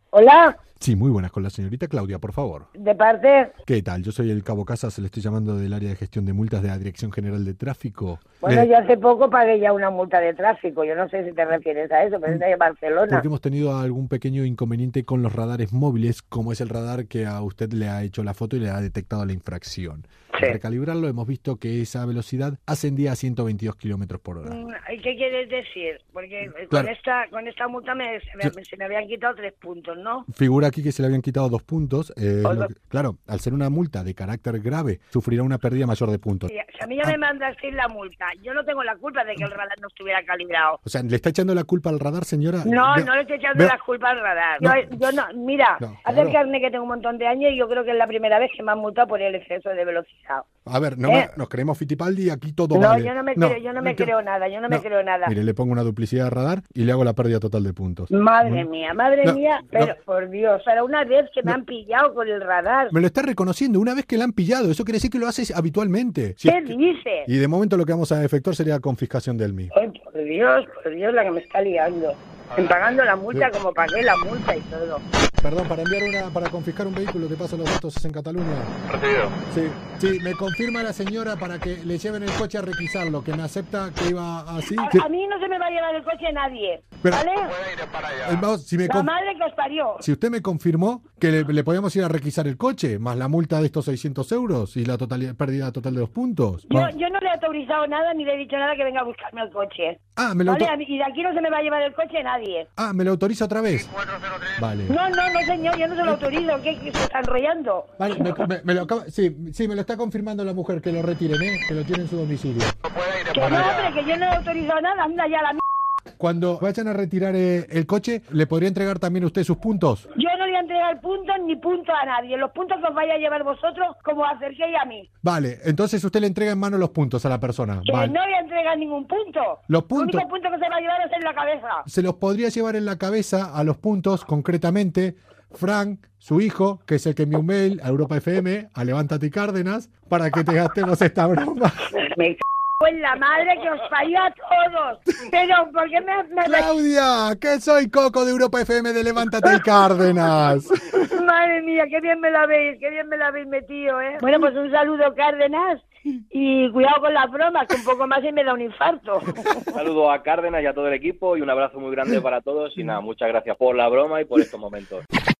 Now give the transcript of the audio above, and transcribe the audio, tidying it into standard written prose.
Hola, Sí, muy buenas, con la señorita Claudia, por favor. de parte. ¿Qué tal? Yo soy el Cabo Casas, le estoy llamando del área de gestión de multas de la Dirección General de Tráfico. Bueno, yo hace poco pagué ya una multa de tráfico. Yo no sé si te refieres a eso, pero es de Barcelona. Porque hemos tenido algún pequeño inconveniente con los radares móviles, como es el radar que a usted le ha hecho la foto y le ha detectado la infracción. Sí. Al recalibrarlo hemos visto que esa velocidad ascendía a 122 kilómetros por hora. ¿Y qué quieres decir? Porque Claro. con esta multa se me habían quitado 3 puntos, ¿no? Figura aquí que se le habían quitado 2 puntos. Oiga. Claro, al ser una multa de carácter grave, sufrirá una pérdida mayor de puntos. Si a mí ya me mandasteis la multa, yo no tengo la culpa de que el radar no estuviera calibrado. O sea, ¿le está echando la culpa al radar, señora? No, Veo- no le estoy echando veo- la culpa al radar. No. Yo no, mira, No, hace claro. el carnet que tengo un montón de años y yo creo que es la primera vez que me han multado por el exceso de velocidad. A ver, nos creemos Fittipaldi y aquí todo No, vale. yo no me creo nada, yo no me creo nada. Mire, le pongo una duplicidad de radar y le hago la pérdida total de puntos. Madre mía, No, pero no. por Dios, para una vez que me han pillado con el radar. Me lo está reconociendo una vez que la han pillado. Eso quiere decir que lo hace habitualmente. Si ¿Qué es que- dices? Y de momento lo que vamos a efectuar sería confiscación del mismo. Ay, por Dios, la que me está liando. En pagando la multa como pagué la multa y todo. Perdón, para confiscar un vehículo que pasa los datos es en Cataluña. Recibido. Sí, me confirma la señora para que le lleven el coche a requisarlo, que me acepta que iba así. A mí no se me va a llevar el coche nadie, Pero- ¿vale? Puede ir para allá. Vamos, La madre que os parió. si usted me confirmó que le podíamos ir a requisar el coche, más la multa de estos 600 euros y la pérdida total de 2 puntos. Yo no le he autorizado nada ni le he dicho nada que venga a buscarme el coche. Me lo, ¿Vale? Y de aquí no se me va a llevar el coche nadie. ¿Me lo autoriza otra vez? 403. Vale. No, señor, yo no se lo autorizo. ¿Qué se está enrollando? Vale, me lo acaba, sí, me lo está confirmando la mujer, que lo retiren, que lo tiene en su domicilio. Puede ir Que para no, allá. hombre, que yo no he autorizado nada. Anda ya la Cuando vayan a retirar el coche, ¿le podría entregar también usted sus puntos? Yo no voy a entregar puntos ni puntos a nadie. Los puntos que os vais a llevar vosotros como acerquéis a mí. Vale, entonces usted le entrega en mano los puntos a la persona. Que Vale. no voy a entregar ningún punto. Los El puntos único punto que se va a llevar es en la cabeza. se los podría llevar en la cabeza a los puntos, concretamente, Frank, su hijo, que es el que envió un mail a Europa FM, a Levántate y Cárdenas, para que te gastemos esta broma. Me cago en la madre que os parió a todos. Pero, ¿por qué me... ¡Claudia! ¡Que soy Coco de Europa FM de Levántate y Cárdenas! Madre mía, qué bien me la habéis metido, ¿eh? Bueno, pues un saludo, Cárdenas. Y cuidado con las bromas, que un poco más y me da un infarto. Un saludo a Cárdenas y a todo el equipo y un abrazo muy grande para todos y nada, muchas gracias por la broma y por estos momentos.